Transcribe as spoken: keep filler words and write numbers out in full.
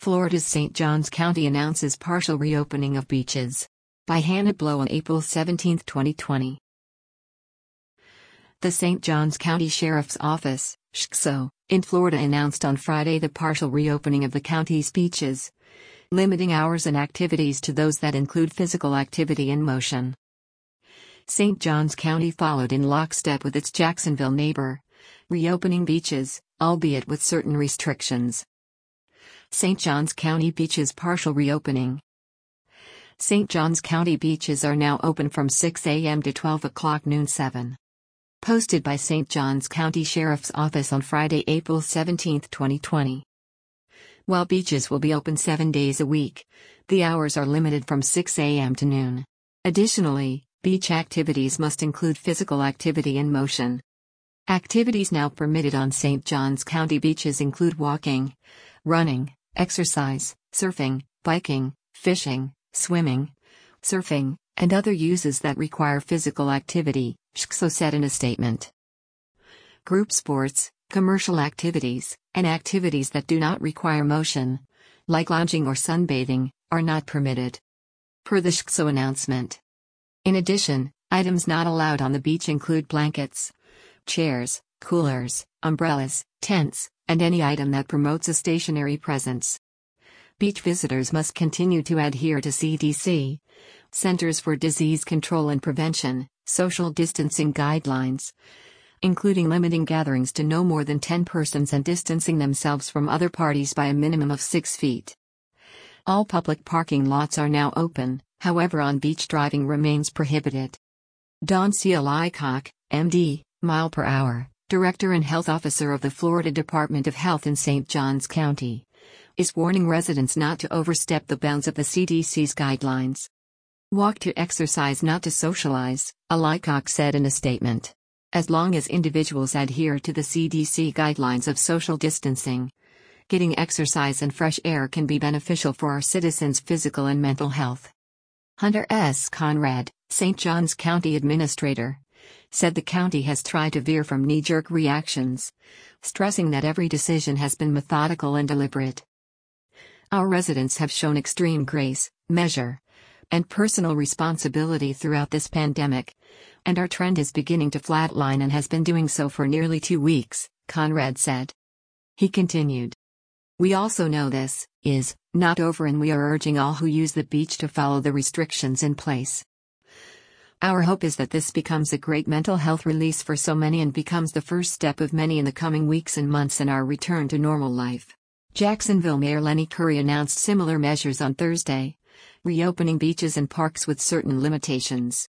Florida's Saint Johns County announces partial reopening of beaches. By Hannah Blow on April seventeenth, twenty twenty. The Saint Johns County Sheriff's Office, S C S O, in Florida announced on Friday the partial reopening of the county's beaches, limiting hours and activities to those that include physical activity and motion. Saint Johns County followed in lockstep with its Jacksonville neighbor, reopening beaches, albeit with certain restrictions. Saint Johns County beaches partial reopening. Saint Johns County beaches are now open from six a m to twelve o'clock noon seven. Posted by Saint Johns County Sheriff's Office on Friday, April seventeenth, twenty twenty. While beaches will be open seven days a week, the hours are limited from six a m to noon. Additionally, beach activities must include physical activity and motion. Activities now permitted on Saint Johns County beaches include walking, running, exercise, surfing, biking, fishing, swimming, surfing, and other uses that require physical activity, S C S O said in a statement. Group sports, commercial activities, and activities that do not require motion, like lounging or sunbathing, are not permitted, per the S C S O announcement. In addition, items not allowed on the beach include blankets, chairs, coolers, umbrellas, tents, and any item that promotes a stationary presence. Beach visitors must continue to adhere to C D C, Centers for Disease Control and Prevention, social distancing guidelines, including limiting gatherings to no more than ten persons and distancing themselves from other parties by a minimum of six feet. All public parking lots are now open, however on-beach driving remains prohibited. Don C. Lycock, M D, mile per hour, Director and Health Officer of the Florida Department of Health in Saint Johns County, is warning residents not to overstep the bounds of the C D C's guidelines. Walk to exercise, not to socialize, Lycock said in a statement. As long as individuals adhere to the C D C guidelines of social distancing, getting exercise and fresh air can be beneficial for our citizens' physical and mental health. Hunter S. Conrad, Saint Johns County Administrator, said the county has tried to veer from knee-jerk reactions, stressing that every decision has been methodical and deliberate. Our residents have shown extreme grace, measure, and personal responsibility throughout this pandemic, and our trend is beginning to flatline and has been doing so for nearly two weeks, Conrad said. He continued. We also know this is not over, and we are urging all who use the beach to follow the restrictions in place. Our hope is that this becomes a great mental health release for so many and becomes the first step of many in the coming weeks and months in our return to normal life. Jacksonville Mayor Lenny Curry announced similar measures on Thursday, reopening beaches and parks with certain limitations.